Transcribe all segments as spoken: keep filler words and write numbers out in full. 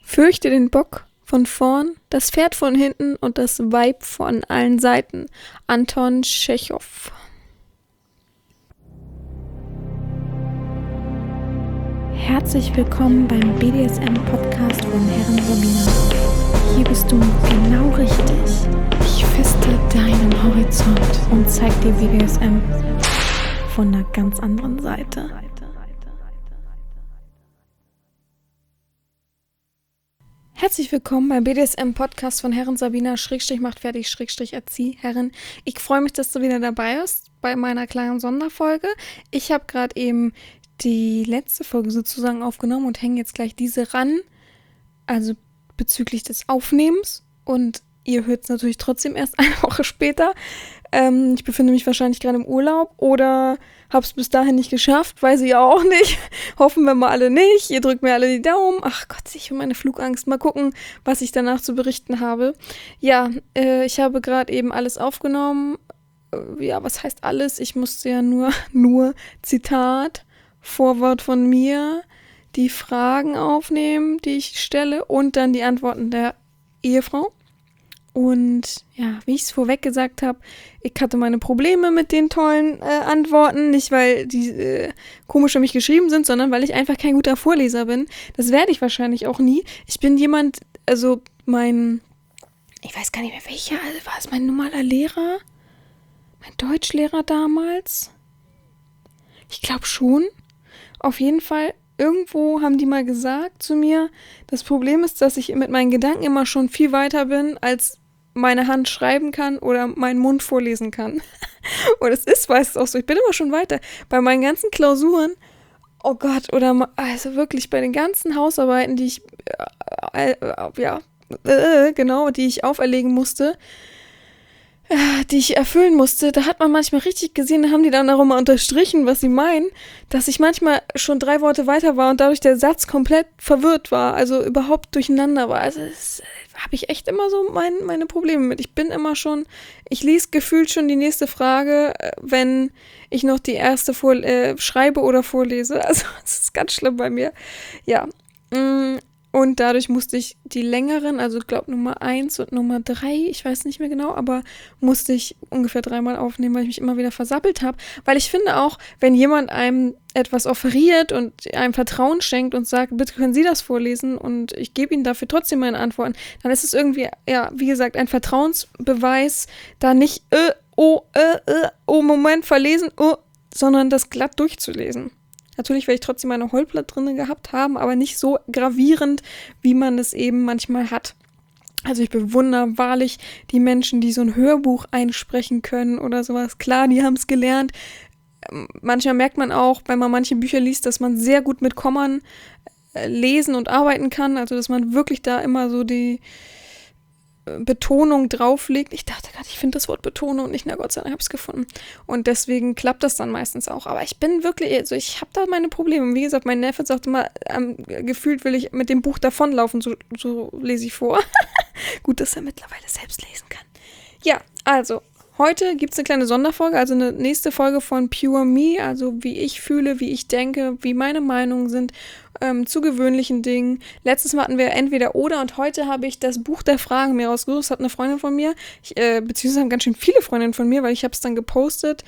Fürchte den Bock von vorn, das Pferd von hinten und das Weib von allen Seiten. Anton Tschechow. Herzlich willkommen beim B D S M-Podcast von Herren Sabina. Hier bist du genau richtig. Ich feste deinen Horizont und zeig dir B D S M von einer ganz anderen Seite. Herzlich willkommen beim B D S M-Podcast von Herren Sabina, Schrägstrich macht fertig, Schrägstrich erzieh, Herren. Ich freue mich, dass du wieder dabei bist bei meiner kleinen Sonderfolge. Ich habe gerade eben die letzte Folge sozusagen aufgenommen und hänge jetzt gleich diese ran, also bezüglich des Aufnehmens. Und ihr hört es natürlich trotzdem erst eine Woche später. Ähm, ich befinde mich wahrscheinlich gerade im Urlaub oder habe es bis dahin nicht geschafft, weiß ich ja auch nicht. Hoffen wir mal alle nicht. Ihr drückt mir alle die Daumen. Ach Gott, ich habe meine Flugangst. Mal gucken, was ich danach zu berichten habe. Ja, äh, ich habe gerade eben alles aufgenommen. Äh, ja, was heißt alles? Ich musste ja nur, nur, Zitat, Vorwort von mir, die Fragen aufnehmen, die ich stelle und dann die Antworten der Ehefrau. Und ja, wie ich es vorweg gesagt habe, ich hatte meine Probleme mit den tollen äh, Antworten. Nicht, weil die äh, komisch für mich geschrieben sind, sondern weil ich einfach kein guter Vorleser bin. Das werde ich wahrscheinlich auch nie. Ich bin jemand, also mein, ich weiß gar nicht mehr welcher, also war es mein normaler Lehrer? Mein Deutschlehrer damals? Ich glaube schon. Auf jeden Fall, irgendwo haben die mal gesagt zu mir, das Problem ist, dass ich mit meinen Gedanken immer schon viel weiter bin, als meine Hand schreiben kann oder mein Mund vorlesen kann. Und es ist, weiß es auch so, ich bin immer schon weiter. Bei meinen ganzen Klausuren, oh Gott, oder also wirklich bei den ganzen Hausarbeiten, die ich, äh, äh, ja, äh, genau, die ich auferlegen musste, die ich erfüllen musste, da hat man manchmal richtig gesehen, da haben die dann auch immer unterstrichen, was sie meinen, dass ich manchmal schon drei Worte weiter war und dadurch der Satz komplett verwirrt war, also überhaupt durcheinander war. Also das habe ich echt immer so mein, meine Probleme mit. Ich bin immer schon, ich lese gefühlt schon die nächste Frage, wenn ich noch die erste vor, äh, schreibe oder vorlese. Also das ist ganz schlimm bei mir. Ja, mm. Und dadurch musste ich die längeren, also ich glaube Nummer eins und Nummer drei, ich weiß nicht mehr genau, aber musste ich ungefähr dreimal aufnehmen, weil ich mich immer wieder versappelt habe. Weil ich finde auch, wenn jemand einem etwas offeriert und einem Vertrauen schenkt und sagt, bitte können Sie das vorlesen und ich gebe Ihnen dafür trotzdem meine Antworten, dann ist es irgendwie, ja, wie gesagt, ein Vertrauensbeweis, da nicht, äh, oh, äh, äh, oh, Moment, verlesen, oh, sondern das glatt durchzulesen. Natürlich werde ich trotzdem meine Holpler drin gehabt haben, aber nicht so gravierend, wie man es eben manchmal hat. Also ich bewundere wahrlich die Menschen, die so ein Hörbuch einsprechen können oder sowas. Klar, die haben es gelernt. Manchmal merkt man auch, wenn man manche Bücher liest, dass man sehr gut mit Kommern lesen und arbeiten kann. Also dass man wirklich da immer so die Betonung drauflegt. Ich dachte gerade, ich finde das Wort Betonung und nicht, na Gott sei Dank habe ich es gefunden. Und deswegen klappt das dann meistens auch. Aber ich bin wirklich, also ich habe da meine Probleme. Wie gesagt, mein Neffe sagt immer, ähm, gefühlt will ich mit dem Buch davonlaufen, so, so lese ich vor. Gut, dass er mittlerweile selbst lesen kann. Ja, also, heute gibt es eine kleine Sonderfolge, also eine nächste Folge von Pure Me, also wie ich fühle, wie ich denke, wie meine Meinungen sind ähm, zu gewöhnlichen Dingen. Letztes Mal hatten wir entweder oder und heute habe ich das Buch der Fragen mir rausgesucht. Das hat eine Freundin von mir, ich, äh, beziehungsweise haben ganz schön viele Freundinnen von mir, weil ich habe es dann gepostet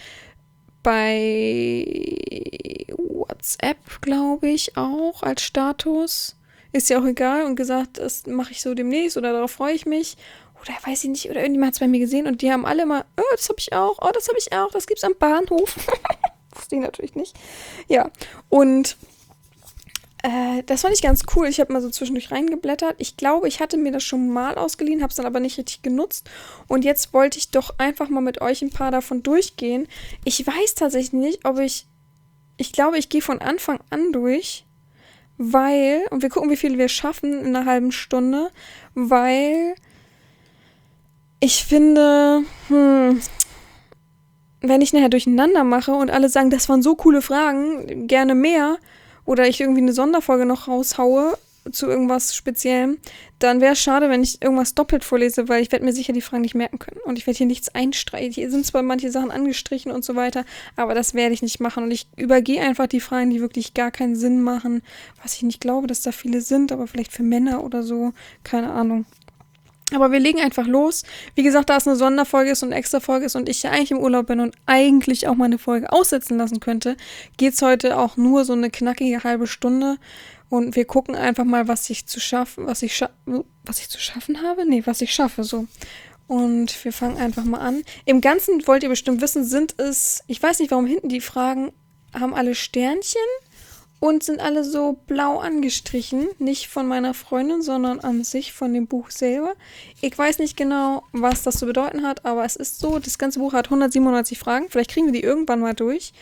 bei WhatsApp, glaube ich, auch als Status. Ist ja auch egal und gesagt, das mache ich so demnächst oder darauf freue ich mich. Oder weiß ich nicht, oder irgendjemand hat es bei mir gesehen und die haben alle mal, oh, das habe ich auch, oh, das habe ich auch, das gibt's am Bahnhof. Wusste ich natürlich nicht. Ja, und äh, das fand ich ganz cool. Ich habe mal so zwischendurch reingeblättert. Ich glaube, ich hatte mir das schon mal ausgeliehen, habe es dann aber nicht richtig genutzt. Und jetzt wollte ich doch einfach mal mit euch ein paar davon durchgehen. Ich weiß tatsächlich nicht, ob ich, ich glaube, ich gehe von Anfang an durch, weil, und wir gucken, wie viel wir schaffen in einer halben Stunde, weil ich finde, hm, wenn ich nachher durcheinander mache und alle sagen, das waren so coole Fragen, gerne mehr, oder ich irgendwie eine Sonderfolge noch raushaue, zu irgendwas Speziellem, dann wäre es schade, wenn ich irgendwas doppelt vorlese, weil ich werde mir sicher die Fragen nicht merken können. Und ich werde hier nichts einstreichen. Hier sind zwar manche Sachen angestrichen und so weiter, aber das werde ich nicht machen. Und ich übergehe einfach die Fragen, die wirklich gar keinen Sinn machen, was ich nicht glaube, dass da viele sind, aber vielleicht für Männer oder so, keine Ahnung. Aber wir legen einfach los. Wie gesagt, da es eine Sonderfolge ist und eine Extra-Folge ist und ich ja eigentlich im Urlaub bin und eigentlich auch mal eine Folge aussetzen lassen könnte, geht es heute auch nur so eine knackige halbe Stunde. Und wir gucken einfach mal, was ich zu schaffen, was ich scha- was ich zu schaffen habe? Nee, was ich schaffe, so. Und wir fangen einfach mal an. Im Ganzen wollt ihr bestimmt wissen, sind es, ich weiß nicht, warum hinten die Fragen haben alle Sternchen und sind alle so blau angestrichen. Nicht von meiner Freundin, sondern an sich von dem Buch selber. Ich weiß nicht genau, was das zu bedeuten hat, aber es ist so, das ganze Buch hat hundertsiebenundneunzig Fragen. Vielleicht kriegen wir die irgendwann mal durch.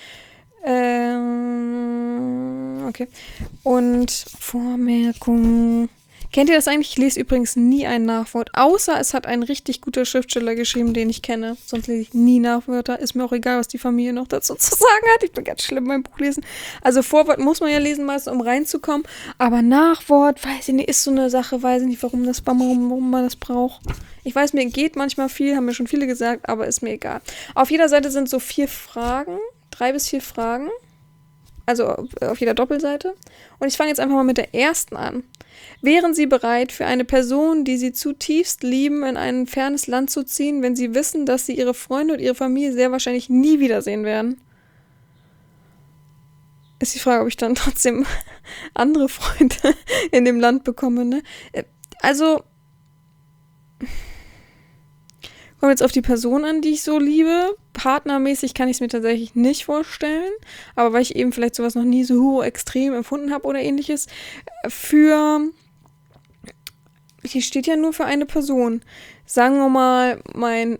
Ähm, okay. Und Vormerkung. Kennt ihr das eigentlich? Ich lese übrigens nie ein Nachwort. Außer es hat ein richtig guter Schriftsteller geschrieben, den ich kenne. Sonst lese ich nie Nachwörter. Ist mir auch egal, was die Familie noch dazu zu sagen hat. Ich bin ganz schlimm beim Buchlesen. Also Vorwort muss man ja lesen, meistens, um reinzukommen. Aber Nachwort, weiß ich nicht, ist so eine Sache. Weiß ich nicht, warum, das, warum, warum man das braucht. Ich weiß, mir geht manchmal viel, haben mir schon viele gesagt, aber ist mir egal. Auf jeder Seite sind so vier Fragen. Drei bis vier Fragen. Also auf jeder Doppelseite. Und ich fange jetzt einfach mal mit der ersten an. Wären Sie bereit, für eine Person, die Sie zutiefst lieben, in ein fernes Land zu ziehen, wenn Sie wissen, dass Sie Ihre Freunde und Ihre Familie sehr wahrscheinlich nie wiedersehen werden? Ist die Frage, ob ich dann trotzdem andere Freunde in dem Land bekomme, ne? Also, kommt jetzt auf die Person an, die ich so liebe. Partnermäßig kann ich es mir tatsächlich nicht vorstellen. Aber weil ich eben vielleicht sowas noch nie so extrem empfunden habe oder ähnliches. Für, hier steht ja nur für eine Person. Sagen wir mal, mein,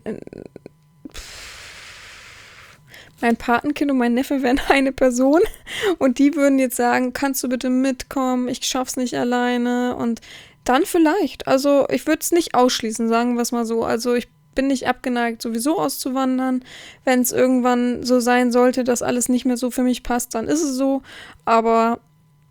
mein Patenkind und mein Neffe wären eine Person. Und die würden jetzt sagen, kannst du bitte mitkommen? Ich schaff's nicht alleine. Und dann vielleicht. Also ich würde es nicht ausschließen, sagen wir es mal so. Also ich bin nicht abgeneigt, sowieso auszuwandern. Wenn es irgendwann so sein sollte, dass alles nicht mehr so für mich passt, dann ist es so. Aber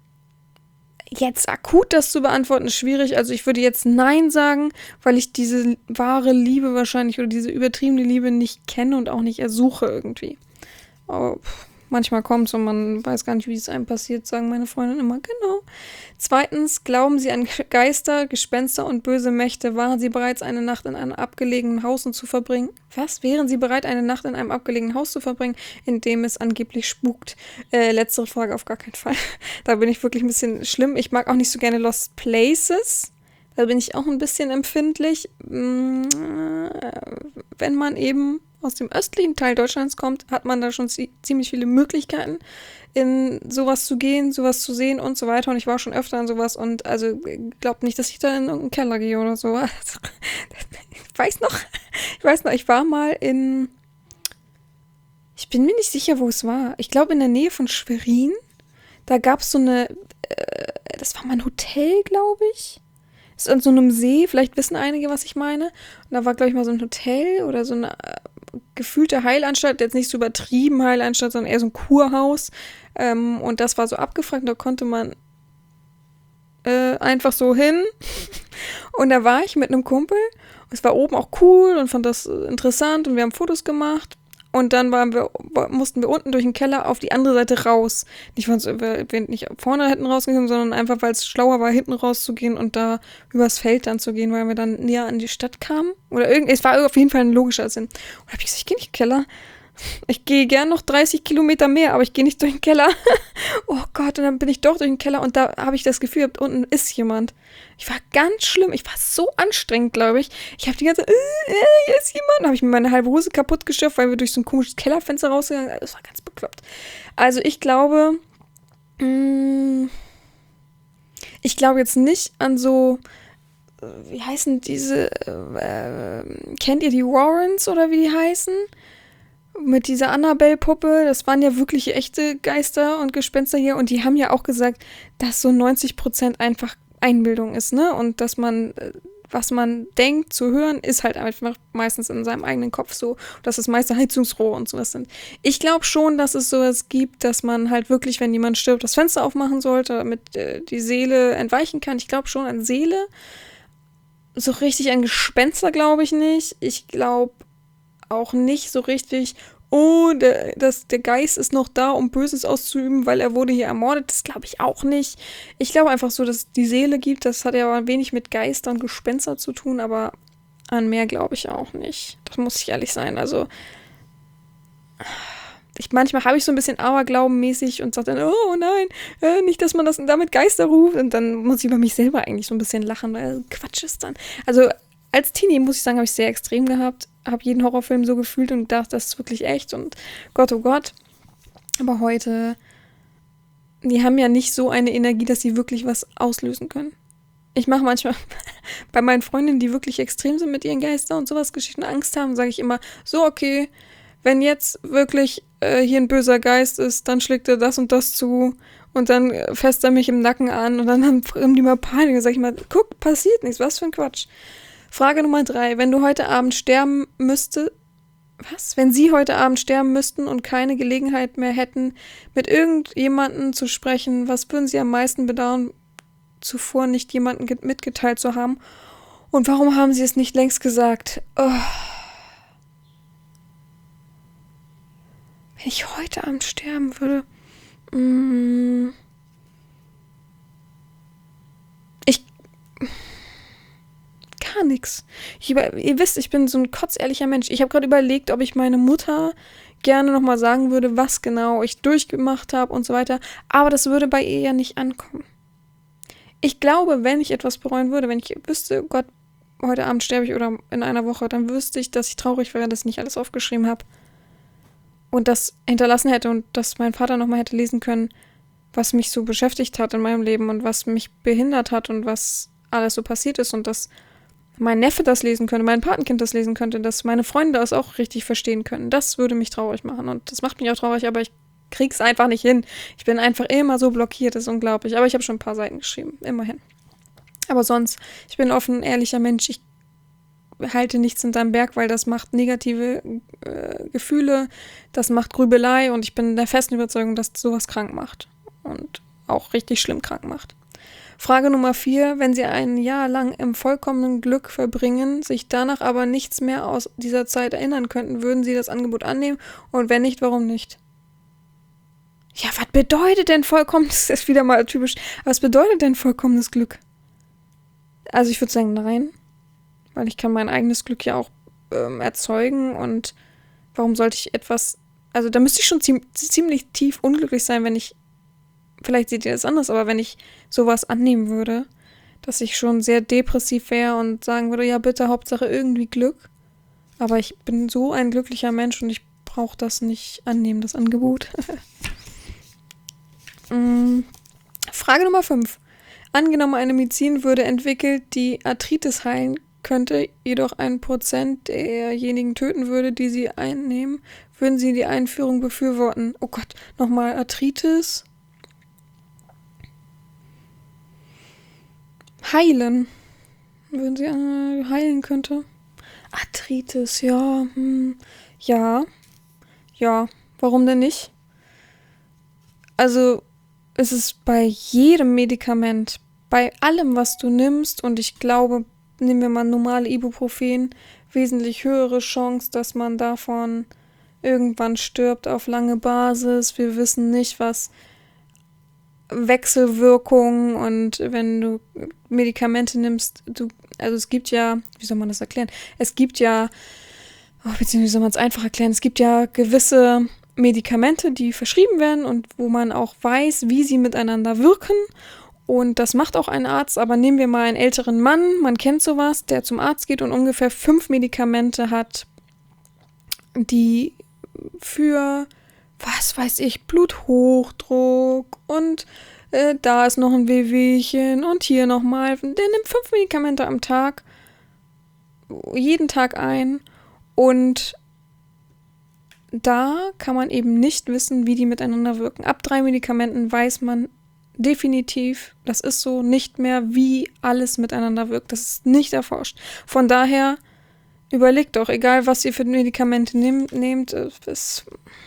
jetzt akut das zu beantworten, ist schwierig. Also ich würde jetzt Nein sagen, weil ich diese wahre Liebe wahrscheinlich oder diese übertriebene Liebe nicht kenne und auch nicht ersuche irgendwie. Aber pff, manchmal kommt es und man weiß gar nicht, wie es einem passiert, sagen meine Freundinnen immer. Genau. Zweitens, glauben Sie an Geister, Gespenster und böse Mächte? Waren Sie bereits eine Nacht in einem abgelegenen Haus zu verbringen? Was? Wären Sie bereit, eine Nacht in einem abgelegenen Haus zu verbringen, in dem es angeblich spukt? Äh, letztere Frage auf gar keinen Fall. Da bin ich wirklich ein bisschen schlimm. Ich mag auch nicht so gerne Lost Places. Da bin ich auch ein bisschen empfindlich. Wenn man eben aus dem östlichen Teil Deutschlands kommt, hat man da schon zie- ziemlich viele Möglichkeiten, in sowas zu gehen, sowas zu sehen und so weiter. Und ich war schon öfter in sowas und also glaubt nicht, dass ich da in irgendeinen Keller gehe oder so. Ich weiß noch, ich weiß noch, ich war mal in, ich bin mir nicht sicher, wo es war. Ich glaube in der Nähe von Schwerin. Da gab es so eine, äh, das war mal ein Hotel, glaube ich. Das ist an so einem See, vielleicht wissen einige, was ich meine. Und da war, glaube ich, mal so ein Hotel oder so eine äh, gefühlte Heilanstalt, jetzt nicht so übertrieben Heilanstalt, sondern eher so ein Kurhaus. Ähm, und das war so abgefragt, da konnte man äh, einfach so hin. Und da war ich mit einem Kumpel. Es war oben auch cool und fand das interessant und wir haben Fotos gemacht. Und dann waren wir, mussten wir unten durch den Keller auf die andere Seite raus. Nicht, weil wir nicht vorne hätten rausgehen, sondern einfach, weil es schlauer war, hinten rauszugehen und da übers Feld dann zu gehen, weil wir dann näher an die Stadt kamen. Oder irgendwie, es war auf jeden Fall ein logischer Sinn. Und da habe ich gesagt, ich gehe nicht in den Keller. Ich gehe gern noch dreißig Kilometer mehr, aber ich gehe nicht durch den Keller. Oh Gott, und dann bin ich doch durch den Keller und da habe ich das Gefühl, unten ist jemand. Ich war ganz schlimm. Ich war so anstrengend, glaube ich. Ich habe die ganze Zeit, äh, hier ist jemand. Da habe ich mir meine halbe Hose kaputt geschürft, weil wir durch so ein komisches Kellerfenster rausgegangen sind. Das war ganz bekloppt. Also ich glaube, mh, ich glaube jetzt nicht an so, wie heißen diese, äh, kennt ihr die Warrens oder wie die heißen? Mit dieser Annabelle-Puppe, das waren ja wirklich echte Geister und Gespenster hier und die haben ja auch gesagt, dass so neunzig Prozent einfach Einbildung ist, ne? Und dass man was man denkt zu hören, ist halt einfach meistens in seinem eigenen Kopf so, dass das meiste Heizungsrohre und sowas sind. Ich glaube schon, dass es sowas gibt, dass man halt wirklich, wenn jemand stirbt, das Fenster aufmachen sollte, damit äh, die Seele entweichen kann. Ich glaube schon an Seele. So richtig an Gespenster glaube ich nicht. Ich glaube auch nicht so richtig, oh, der, das, der Geist ist noch da, um Böses auszuüben, weil er wurde hier ermordet. Das glaube ich auch nicht. Ich glaube einfach so, dass es die Seele gibt. Das hat ja wenig mit Geister und Gespenster zu tun, aber an mehr glaube ich auch nicht. Das muss ich ehrlich sein. Also, ich, manchmal habe ich so ein bisschen Aberglauben-mäßig und sage dann, oh nein, äh, nicht, dass man das damit Geister ruft. Und dann muss ich über mich selber eigentlich so ein bisschen lachen, weil Quatsch ist dann. Also, als Teenie, muss ich sagen, habe ich sehr extrem gehabt. Habe jeden Horrorfilm so gefühlt und dachte, das ist wirklich echt und Gott, oh Gott. Aber heute, die haben ja nicht so eine Energie, dass sie wirklich was auslösen können. Ich mache manchmal bei meinen Freundinnen, die wirklich extrem sind mit ihren Geistern und sowas, Geschichten Angst haben, sage ich immer, so okay, wenn jetzt wirklich äh, hier ein böser Geist ist, dann schlägt er das und das zu und dann äh, fasst er mich im Nacken an und dann haben die mal Panik und sage ich mal, guck, passiert nichts, was für ein Quatsch. Frage Nummer drei. Wenn du heute Abend sterben müsstest, was? Wenn Sie heute Abend sterben müssten und keine Gelegenheit mehr hätten, mit irgendjemandem zu sprechen, was würden Sie am meisten bedauern, zuvor nicht jemanden ge- mitgeteilt zu haben? Und warum haben Sie es nicht längst gesagt? Oh. Wenn ich heute Abend sterben würde, mm, ich... Gar nichts. Ihr wisst, ich bin so ein kotzehrlicher Mensch. Ich habe gerade überlegt, ob ich meine Mutter gerne nochmal sagen würde, was genau ich durchgemacht habe und so weiter. Aber das würde bei ihr ja nicht ankommen. Ich glaube, wenn ich etwas bereuen würde, wenn ich wüsste, Gott, heute Abend sterbe ich oder in einer Woche, dann wüsste ich, dass ich traurig wäre, dass ich nicht alles aufgeschrieben habe. Und das hinterlassen hätte und dass mein Vater nochmal hätte lesen können, was mich so beschäftigt hat in meinem Leben und was mich behindert hat und was alles so passiert ist und dass mein Neffe das lesen könnte, mein Patenkind das lesen könnte, dass meine Freunde das auch richtig verstehen können. Das würde mich traurig machen und das macht mich auch traurig, aber ich krieg's einfach nicht hin. Ich bin einfach immer so blockiert, das ist unglaublich. Aber ich habe schon ein paar Seiten geschrieben, immerhin. Aber sonst, ich bin ein offen, ehrlicher Mensch. Ich halte nichts hinterm Berg, weil das macht negative äh, Gefühle, das macht Grübelei und ich bin der festen Überzeugung, dass sowas krank macht und auch richtig schlimm krank macht. Frage Nummer vier. Wenn Sie ein Jahr lang im vollkommenen Glück verbringen, sich danach aber nichts mehr aus dieser Zeit erinnern könnten, würden Sie das Angebot annehmen? Und wenn nicht, warum nicht? Ja, was bedeutet denn vollkommenes, das ist wieder mal typisch, was bedeutet denn vollkommenes Glück? Also ich würde sagen, nein. Weil ich kann mein eigenes Glück ja auch ähm, erzeugen und warum sollte ich etwas, also da müsste ich schon ziem- ziemlich tief unglücklich sein, wenn ich, vielleicht seht ihr das anders, aber wenn ich sowas annehmen würde, dass ich schon sehr depressiv wäre und sagen würde, ja bitte, Hauptsache irgendwie Glück. Aber ich bin so ein glücklicher Mensch und ich brauche das nicht annehmen, das Angebot. mm. Frage Nummer fünf. Angenommen, eine Medizin würde entwickelt, die Arthritis heilen könnte, jedoch ein Prozent derjenigen töten würde, die sie einnehmen, würden Sie die Einführung befürworten? Oh Gott, nochmal Arthritis. Heilen. Würden Sie äh, heilen könnte? Arthritis, ja. Hm, ja. Ja. Warum denn nicht? Also, es ist bei jedem Medikament, bei allem, was du nimmst, und ich glaube, nehmen wir mal normale Ibuprofen, wesentlich höhere Chance, dass man davon irgendwann stirbt auf lange Basis. Wir wissen nicht, was Wechselwirkungen und wenn du Medikamente nimmst, du, also es gibt ja, wie soll man das erklären? Es gibt ja, oh, beziehungsweise wie soll man es einfach erklären? Es gibt ja gewisse Medikamente, die verschrieben werden und wo man auch weiß, wie sie miteinander wirken. Und das macht auch ein Arzt, aber nehmen wir mal einen älteren Mann, man kennt sowas, der zum Arzt geht und ungefähr fünf Medikamente hat, die für, was weiß ich, Bluthochdruck und äh, da ist noch ein Wehwehchen und hier nochmal. Der nimmt fünf Medikamente am Tag, jeden Tag ein und da kann man eben nicht wissen, wie die miteinander wirken. Ab drei Medikamenten weiß man definitiv, das ist so, nicht mehr, wie alles miteinander wirkt. Das ist nicht erforscht. Von daher überlegt doch, egal was ihr für Medikamente nehm, nehmt, es,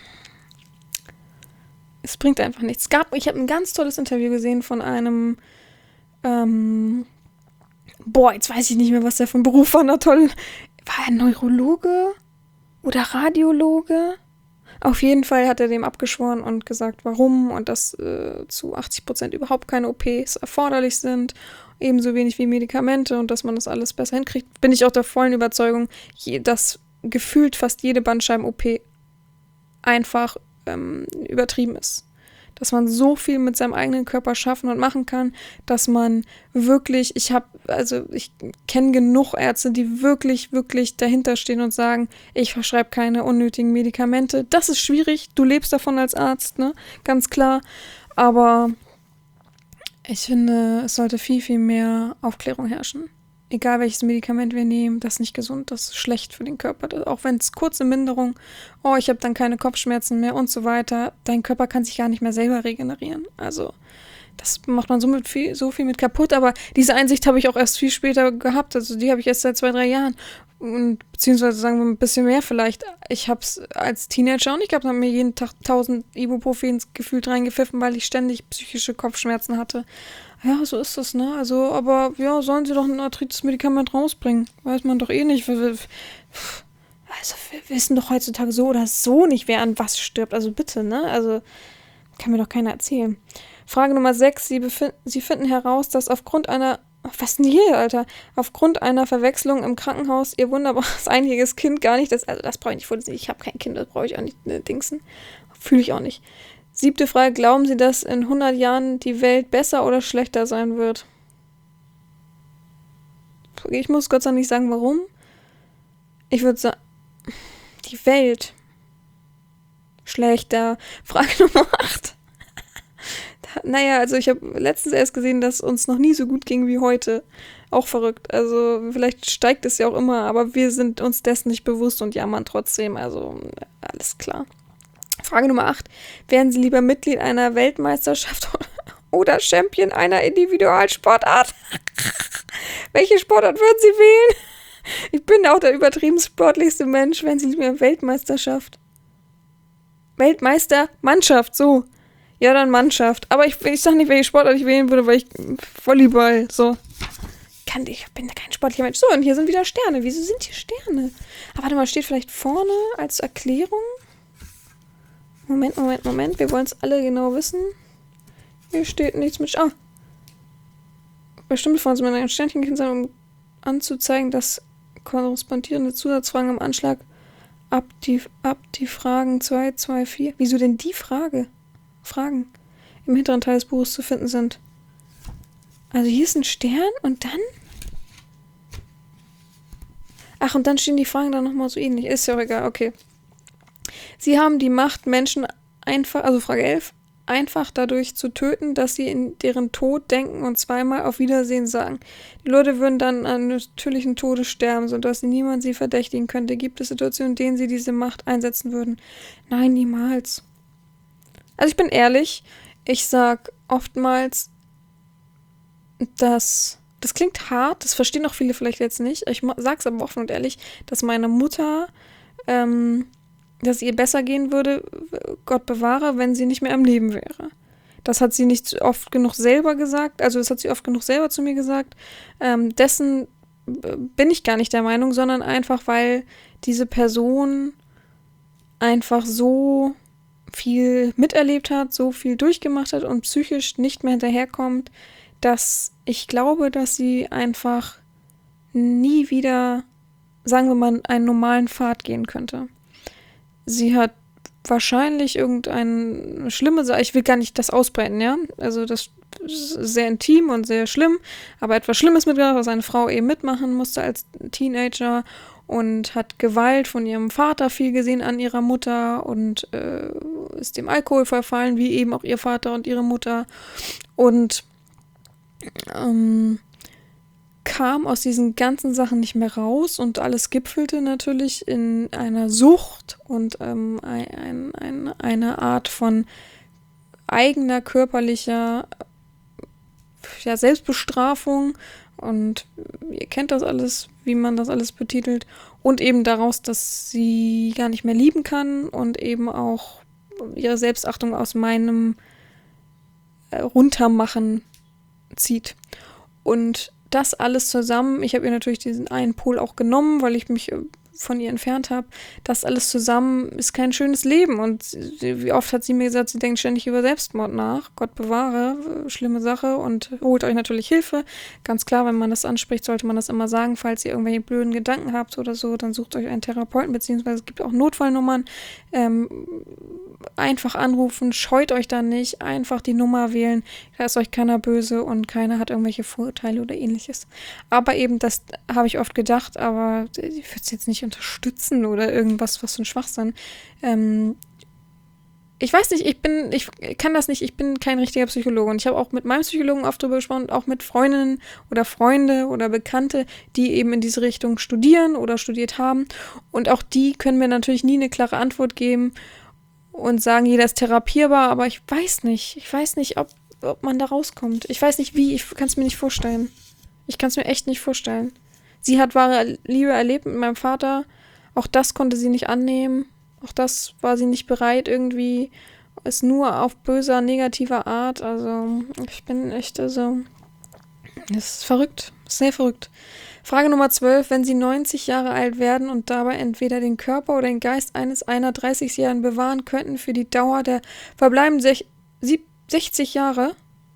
es bringt einfach nichts. Es gab, ich habe ein ganz tolles Interview gesehen von einem, ähm, boah, jetzt weiß ich nicht mehr, was der für ein Beruf war, na toll, war er Neurologe oder Radiologe? Auf jeden Fall hat er dem abgeschworen und gesagt, warum und dass äh, zu achtzig Prozent überhaupt keine O Ps erforderlich sind, ebenso wenig wie Medikamente und dass man das alles besser hinkriegt. Bin ich auch der vollen Überzeugung, je, dass gefühlt fast jede Bandscheiben-O P einfach ähm, übertrieben ist. Dass man so viel mit seinem eigenen Körper schaffen und machen kann, dass man wirklich, ich habe, also ich kenne genug Ärzte, die wirklich, wirklich dahinter stehen und sagen, ich verschreibe keine unnötigen Medikamente. Das ist schwierig, du lebst davon als Arzt, ne, ganz klar, aber ich finde, es sollte viel, viel mehr Aufklärung herrschen. Egal welches Medikament wir nehmen, das ist nicht gesund, das ist schlecht für den Körper. Das, auch wenn es kurze Minderung, oh, ich habe dann keine Kopfschmerzen mehr und so weiter, dein Körper kann sich gar nicht mehr selber regenerieren. Also das macht man so, mit viel, so viel mit kaputt, aber diese Einsicht habe ich auch erst viel später gehabt. Also die habe ich erst seit zwei, drei Jahren. Und beziehungsweise sagen wir ein bisschen mehr vielleicht. Ich habe es als Teenager auch nicht gehabt, habe mir jeden Tag tausend Ibuprofen gefühlt reingepfiffen, weil ich ständig psychische Kopfschmerzen hatte. Ja, so ist das, ne? Also, aber ja, sollen sie doch ein Arthritis-Medikament rausbringen. Weiß man doch eh nicht. Also, wir wissen doch heutzutage so oder so nicht, wer an was stirbt. Also bitte, ne? Also, kann mir doch keiner erzählen. Frage Nummer sechs. Sie, befind- sie finden heraus, dass aufgrund einer Was ist denn hier, Alter? Aufgrund einer Verwechslung im Krankenhaus ihr wunderbares einjähriges Kind gar nicht, das, also das brauche ich nicht vorlesen, ich habe kein Kind, das brauche ich auch nicht, ne, Dingsen. Fühle ich auch nicht. Siebte Frage, glauben Sie, dass in hundert Jahren die Welt besser oder schlechter sein wird? Ich muss Gott sei Dank nicht sagen, warum. Ich würde sagen, die Welt schlechter. Frage Nummer acht. Naja, also ich habe letztens erst gesehen, dass uns noch nie so gut ging wie heute. Auch verrückt. Also vielleicht steigt es ja auch immer, aber wir sind uns dessen nicht bewusst und jammern trotzdem. Also alles klar. Frage Nummer acht. Wären Sie lieber Mitglied einer Weltmeisterschaft oder Champion einer Individualsportart? Welche Sportart würden Sie wählen? Ich bin auch der übertrieben sportlichste Mensch. Wären Sie lieber Weltmeisterschaft? Weltmeistermannschaft, so. Ja, dann Mannschaft. Aber ich, ich sag nicht, welche Sportart ich wählen würde, weil ich Volleyball, so. Kann, ich bin kein sportlicher Mensch. So, und hier sind wieder Sterne. Wieso sind hier Sterne? Aber warte mal, steht vielleicht vorne als Erklärung? Moment, Moment, Moment. Wir wollen es alle genau wissen. Hier steht nichts mit... Ah. Bestimmte Fragen sind mit einem Sternchen sein, um anzuzeigen, dass korrespondierende Zusatzfragen im Anschlag ab die, ab die Fragen zwei, zwei, vier... Wieso denn die Frage? Fragen im hinteren Teil des Buches zu finden sind. Also hier ist ein Stern und dann? Ach, und dann stehen die Fragen dann nochmal so ähnlich. Ist ja auch egal, okay. Sie haben die Macht, Menschen einfach, also Frage elf, einfach dadurch zu töten, dass sie in deren Tod denken und zweimal auf Wiedersehen sagen. Die Leute würden dann an natürlichen Tode sterben, sodass niemand sie verdächtigen könnte. Gibt es Situationen, in denen sie diese Macht einsetzen würden? Nein, niemals. Also ich bin ehrlich, ich sag oftmals, dass, das klingt hart, das verstehen auch viele vielleicht jetzt nicht, ich sag's aber offen und ehrlich, dass meine Mutter, ähm, dass es ihr besser gehen würde, Gott bewahre, wenn sie nicht mehr am Leben wäre. Das hat sie nicht oft genug selber gesagt, also das hat sie oft genug selber zu mir gesagt, ähm, dessen bin ich gar nicht der Meinung, sondern einfach, weil diese Person einfach so viel miterlebt hat, so viel durchgemacht hat und psychisch nicht mehr hinterherkommt, dass ich glaube, dass sie einfach nie wieder, sagen wir mal, einen normalen Pfad gehen könnte. Sie hat wahrscheinlich irgendeine schlimme Sache, ich will gar nicht das ausbreiten, ja, also das ist sehr intim und sehr schlimm, aber etwas Schlimmes mitgebracht, was eine Frau eben mitmachen musste als Teenager und hat Gewalt von ihrem Vater viel gesehen an ihrer Mutter und äh, ist dem Alkohol verfallen, wie eben auch ihr Vater und ihre Mutter und ähm, kam aus diesen ganzen Sachen nicht mehr raus und alles gipfelte natürlich in einer Sucht und ähm, ein, ein, ein, eine Art von eigener körperlicher ja, Selbstbestrafung und ihr kennt das alles, wie man das alles betitelt und eben daraus, dass sie gar nicht mehr lieben kann und eben auch ihre Selbstachtung aus meinem äh, Runtermachen zieht. Und das alles zusammen, ich habe ihr natürlich diesen einen Pol auch genommen, weil ich mich äh, von ihr entfernt habe, das alles zusammen ist kein schönes Leben. Und sie, wie oft hat sie mir gesagt, sie denkt ständig über Selbstmord nach. Gott bewahre, schlimme Sache und holt euch natürlich Hilfe. Ganz klar, wenn man das anspricht, sollte man das immer sagen. Falls ihr irgendwelche blöden Gedanken habt oder so, dann sucht euch einen Therapeuten, beziehungsweise es gibt auch Notfallnummern. Ähm, einfach anrufen, scheut euch da nicht, einfach die Nummer wählen. Da ist euch keiner böse und keiner hat irgendwelche Vorurteile oder ähnliches. Aber eben, das habe ich oft gedacht, aber ich würde es jetzt nicht unterstützen oder irgendwas, was für ein Schwachsinn. Ähm, ich weiß nicht, ich bin, ich kann das nicht, ich bin kein richtiger Psychologe und ich habe auch mit meinem Psychologen oft drüber gesprochen, auch mit Freundinnen oder Freunde oder Bekannte, die eben in diese Richtung studieren oder studiert haben und auch die können mir natürlich nie eine klare Antwort geben und sagen, jeder ist therapierbar, aber ich weiß nicht, ich weiß nicht, ob, ob man da rauskommt. Ich weiß nicht wie, ich kann es mir nicht vorstellen. Ich kann es mir echt nicht vorstellen. Sie hat wahre Liebe erlebt mit meinem Vater. Auch das konnte sie nicht annehmen. Auch das war sie nicht bereit irgendwie. Ist nur auf böser, negativer Art. Also ich bin echt, also das ist verrückt. Sehr verrückt. Frage Nummer zwölf. Wenn Sie neunzig Jahre alt werden und dabei entweder den Körper oder den Geist eines einer dreißigjährigen bewahren könnten für die Dauer der verbleibenden sechzig Jahre,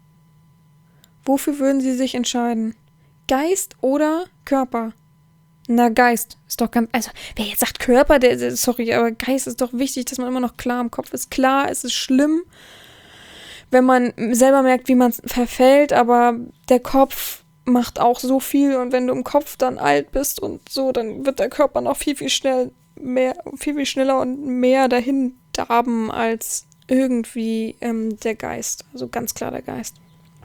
wofür würden Sie sich entscheiden? Geist oder Körper? Na, Geist ist doch ganz, also wer jetzt sagt Körper, der, der sorry, aber Geist ist doch wichtig, dass man immer noch klar im Kopf ist. Klar, es ist schlimm, wenn man selber merkt, wie man verfällt, aber der Kopf macht auch so viel und wenn du im Kopf dann alt bist und so, dann wird der Körper noch viel, viel schnell mehr, viel, viel schneller und mehr dahin darben als irgendwie ähm, der Geist. Also ganz klar der Geist.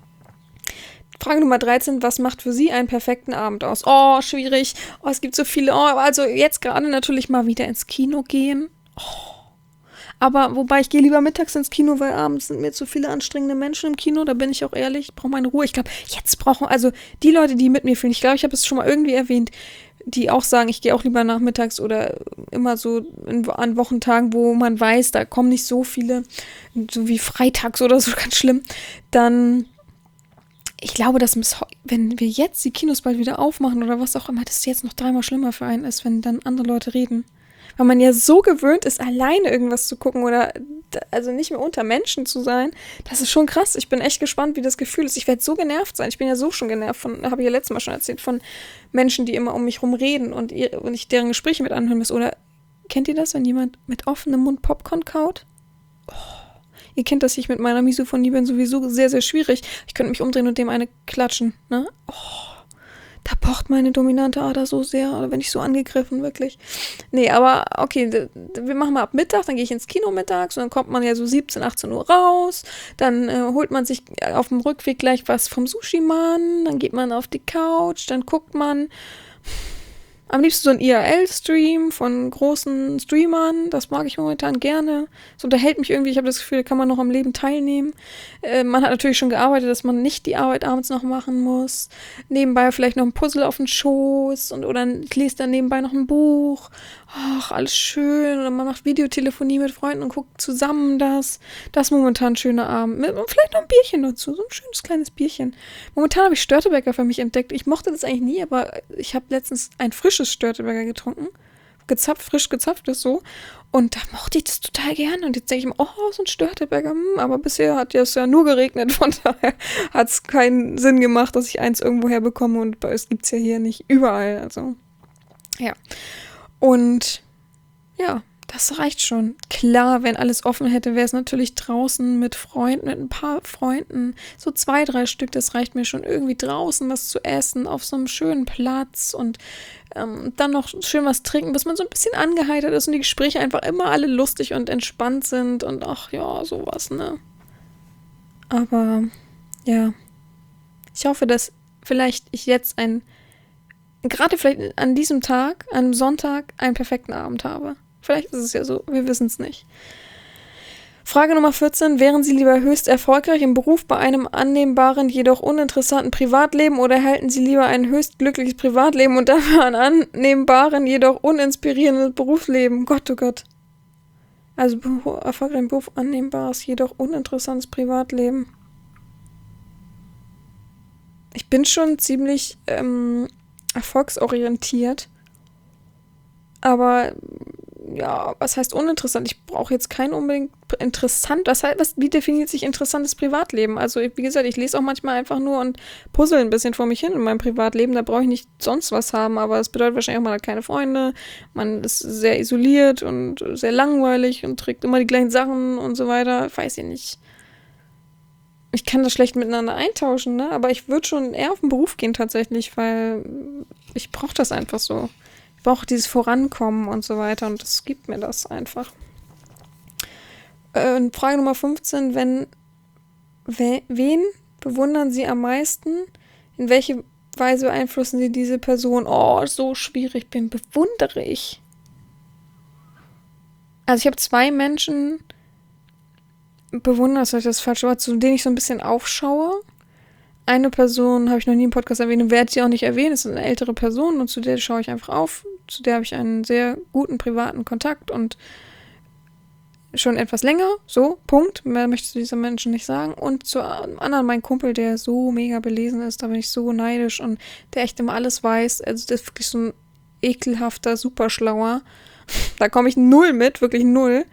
Frage Nummer dreizehn, was macht für Sie einen perfekten Abend aus? Oh, schwierig. Oh, es gibt so viele. Oh, also jetzt gerade natürlich mal wieder ins Kino gehen. Oh. Aber wobei, ich gehe lieber mittags ins Kino, weil abends sind mir zu viele anstrengende Menschen im Kino. Da bin ich auch ehrlich, ich brauche meine Ruhe. Ich glaube, jetzt brauchen, also die Leute, die mit mir fühlen, ich glaube, ich habe es schon mal irgendwie erwähnt, die auch sagen, ich gehe auch lieber nachmittags oder immer so in, an Wochentagen, wo man weiß, da kommen nicht so viele, so wie freitags oder so, ganz schlimm, dann ich glaube, dass wenn wir jetzt die Kinos bald wieder aufmachen oder was auch immer, das jetzt noch dreimal schlimmer für einen ist, wenn dann andere Leute reden. Weil man ja so gewöhnt ist, alleine irgendwas zu gucken oder also nicht mehr unter Menschen zu sein. Das ist schon krass. Ich bin echt gespannt, wie das Gefühl ist. Ich werde so genervt sein. Ich bin ja so schon genervt von, habe ich ja letztes Mal schon erzählt, von Menschen, die immer um mich rum reden und, ihr, und ich deren Gespräche mit anhören muss. Oder kennt ihr das, wenn jemand mit offenem Mund Popcorn kaut? Oh. Ihr kennt das, ich mit meiner Misophonie bin sowieso sehr, sehr schwierig. Ich könnte mich umdrehen und dem eine klatschen, ne? Oh, da pocht meine dominante Ader so sehr, oder wenn ich so angegriffen, wirklich. Nee, aber okay, wir machen mal ab Mittag, dann gehe ich ins Kino mittags und dann kommt man ja so siebzehn, achtzehn Uhr raus, dann äh, holt man sich auf dem Rückweg gleich was vom Sushi-Mann, dann geht man auf die Couch, dann guckt man am liebsten so ein I R L-Stream von großen Streamern, das mag ich momentan gerne. Das unterhält mich irgendwie, ich habe das Gefühl, da kann man noch am Leben teilnehmen. Äh, man hat natürlich schon gearbeitet, dass man nicht die Arbeit abends noch machen muss. Nebenbei vielleicht noch ein Puzzle auf den Schoß und oder liest dann nebenbei noch ein Buch. Ach, alles schön. Oder man macht Videotelefonie mit Freunden und guckt zusammen das. Das ist momentan ein schöner Abend. Mit, und vielleicht noch ein Bierchen dazu, so ein schönes kleines Bierchen. Momentan habe ich Störtebeker für mich entdeckt. Ich mochte das eigentlich nie, aber ich habe letztens ein frisches Störtebeker getrunken. Gezapft, frisch gezapft ist so. Und da mochte ich das total gerne. Und jetzt denke ich mir, oh, so ein Störtebeker. Hm, aber bisher hat es ja nur geregnet. Von daher hat es keinen Sinn gemacht, dass ich eins irgendwo herbekomme. Und es gibt es ja hier nicht überall. Also, ja. Und ja, das reicht schon. Klar, wenn alles offen hätte, wäre es natürlich draußen mit Freunden, mit ein paar Freunden. So zwei, drei Stück, das reicht mir schon. Irgendwie draußen was zu essen, auf so einem schönen Platz und ähm, dann noch schön was trinken, bis man so ein bisschen angeheitert ist und die Gespräche einfach immer alle lustig und entspannt sind und ach ja, sowas, ne? Aber ja, ich hoffe, dass vielleicht ich jetzt ein gerade vielleicht an diesem Tag, an einem Sonntag, einen perfekten Abend habe. Vielleicht ist es ja so, wir wissen es nicht. Frage Nummer vierzehn. Wären Sie lieber höchst erfolgreich im Beruf bei einem annehmbaren, jedoch uninteressanten Privatleben oder erhalten Sie lieber ein höchst glückliches Privatleben und dafür ein annehmbaren, jedoch uninspirierendes Berufsleben? Gott, oh Gott. Also erfolgreich im Beruf, annehmbares, jedoch uninteressantes Privatleben. Ich bin schon ziemlich ähm, erfolgsorientiert. Aber ja, was heißt uninteressant? Ich brauche jetzt kein unbedingt interessant. Was heißt, was, wie definiert sich interessantes Privatleben? Also, wie gesagt, ich lese auch manchmal einfach nur und puzzle ein bisschen vor mich hin in meinem Privatleben. Da brauche ich nicht sonst was haben, aber es bedeutet wahrscheinlich auch, man hat keine Freunde, man ist sehr isoliert und sehr langweilig und trägt immer die gleichen Sachen und so weiter. Weiß ich nicht. Ich kann das schlecht miteinander eintauschen, ne? Aber ich würde schon eher auf den Beruf gehen tatsächlich, weil ich brauche das einfach so. Ich brauche dieses Vorankommen und so weiter und das gibt mir das einfach. Äh, Frage Nummer fünfzehn, wenn, we, wen bewundern Sie am meisten? In welche Weise beeinflussen Sie diese Person? Oh, so schwierig bin, bewundere ich. Also ich habe zwei Menschen bewundert, das ist das falsche Wort, zu denen ich so ein bisschen aufschaue. Eine Person habe ich noch nie im Podcast erwähnt und werde sie auch nicht erwähnen. Das ist eine ältere Person und zu der schaue ich einfach auf. Zu der habe ich einen sehr guten privaten Kontakt und schon etwas länger. So, Punkt. Mehr möchte ich zu diesem Menschen nicht sagen. Und zu einem anderen, mein Kumpel, der so mega belesen ist, da bin ich so neidisch und der echt immer alles weiß. Also der ist wirklich so ein ekelhafter, superschlauer. Da komme ich null mit, wirklich null.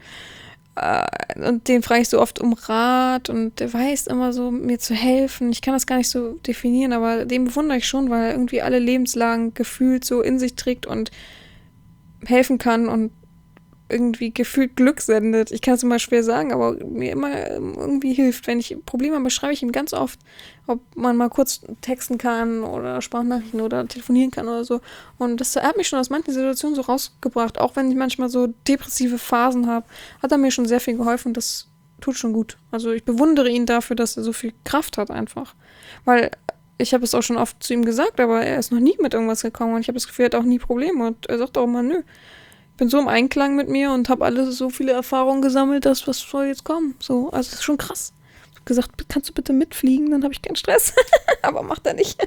Und den frage ich so oft um Rat und der weiß immer so, mir zu helfen. Ich kann das gar nicht so definieren, aber den bewundere ich schon, weil er irgendwie alle Lebenslagen gefühlt so in sich trägt und helfen kann und irgendwie gefühlt Glück sendet. Ich kann es immer schwer sagen, aber mir immer irgendwie hilft. Wenn ich Probleme habe, schreibe ich ihm ganz oft, ob man mal kurz texten kann oder Sprachnachrichten oder telefonieren kann oder so. Und das hat mich schon aus manchen Situationen so rausgebracht. Auch wenn ich manchmal so depressive Phasen habe, hat er mir schon sehr viel geholfen. Das tut schon gut. Also ich bewundere ihn dafür, dass er so viel Kraft hat einfach. Weil ich habe es auch schon oft zu ihm gesagt, aber er ist noch nie mit irgendwas gekommen und ich habe das Gefühl, er hat auch nie Probleme und er sagt auch immer, nö. Ich bin so im Einklang mit mir und habe alle so viele Erfahrungen gesammelt, dass was soll jetzt kommen. So, also das ist schon krass. Ich habe gesagt, kannst du bitte mitfliegen, dann habe ich keinen Stress. Aber macht er nicht.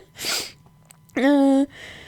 äh,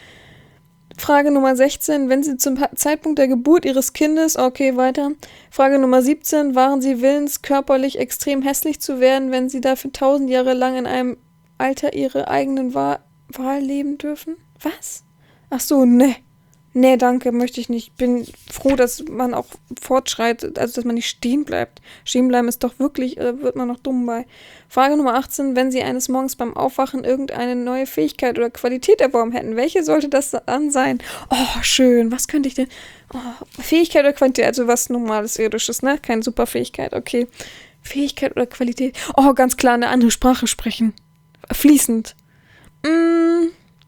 Frage Nummer sechzehn, wenn Sie zum Zeitpunkt der Geburt Ihres Kindes, okay, weiter. Frage Nummer siebzehn, waren Sie willens, körperlich extrem hässlich zu werden, wenn Sie dafür tausend Jahre lang in einem Alter Ihre eigenen Wahl, Wahl leben dürfen? Was? Ach so, ne. Nee, danke, möchte ich nicht. Ich bin froh, dass man auch fortschreitet, also dass man nicht stehen bleibt. Stehen bleiben ist doch wirklich, äh, wird man noch dumm bei. Frage Nummer achtzehn, wenn Sie eines Morgens beim Aufwachen irgendeine neue Fähigkeit oder Qualität erworben hätten, welche sollte das dann sein? Oh, schön, was könnte ich denn? Oh, Fähigkeit oder Qualität, also was normales, irdisches, ne? Keine Superfähigkeit, okay. Fähigkeit oder Qualität? Oh, ganz klar, eine andere Sprache sprechen. Fließend. Mmh.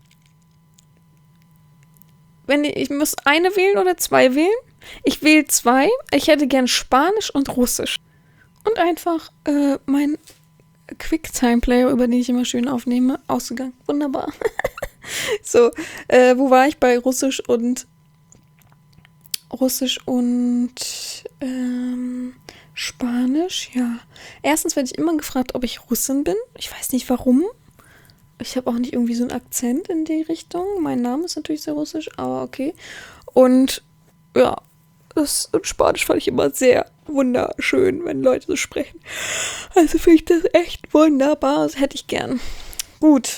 Wenn ich, ich muss eine wählen oder zwei wählen. Ich wähle zwei. Ich hätte gern Spanisch und Russisch. Und einfach äh, mein Quicktime-Player, über den ich immer schön aufnehme, ausgegangen. Wunderbar. So, äh, wo war ich bei Russisch und Russisch und ähm, Spanisch? Ja. Erstens werde ich immer gefragt, ob ich Russin bin. Ich weiß nicht warum. Ich habe auch nicht irgendwie so einen Akzent in die Richtung. Mein Name ist natürlich sehr russisch, aber okay. Und ja, das in Spanisch fand ich immer sehr wunderschön, wenn Leute so sprechen. Also finde ich das echt wunderbar. Das hätte ich gern. Gut.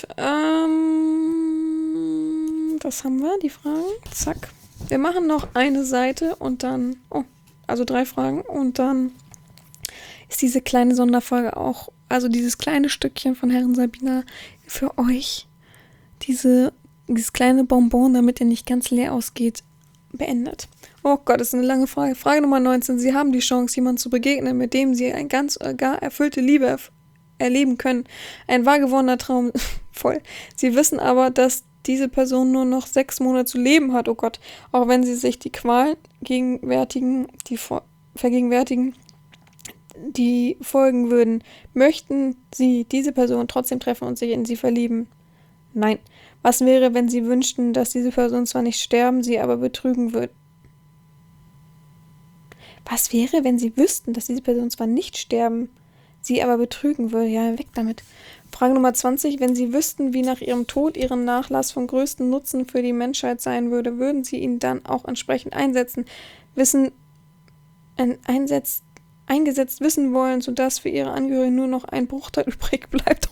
Ähm, was haben wir? Die Fragen? Zack. Wir machen noch eine Seite und dann, oh, also drei Fragen und dann ist diese kleine Sonderfolge auch, also dieses kleine Stückchen von Herren Sabina für euch, diese, dieses kleine Bonbon, damit ihr nicht ganz leer ausgeht, beendet. Oh Gott, das ist eine lange Frage. Frage Nummer neunzehn. Sie haben die Chance, jemandem zu begegnen, mit dem Sie eine ganz gar erfüllte Liebe erf- erleben können. Ein wahr gewordener Traum. Voll. Sie wissen aber, dass diese Person nur noch sechs Monate zu leben hat. Oh Gott. Auch wenn Sie sich die Qualen gegenwärtigen, die vor- vergegenwärtigen, die folgen würden, möchten Sie diese Person trotzdem treffen und sich in sie verlieben? Nein. Was wäre, wenn Sie wünschten, dass diese Person zwar nicht sterben, sie aber betrügen würde? Was wäre, wenn sie wüssten, dass diese Person zwar nicht sterben, sie aber betrügen würde? Ja, weg damit. Frage Nummer zwanzig. Wenn sie wüssten, wie nach ihrem Tod ihren Nachlass vom größten Nutzen für die Menschheit sein würde, würden sie ihn dann auch entsprechend einsetzen, wissen, äh, einsetzt, eingesetzt wissen wollen, sodass für ihre Angehörigen nur noch ein Bruchteil übrig bleibt.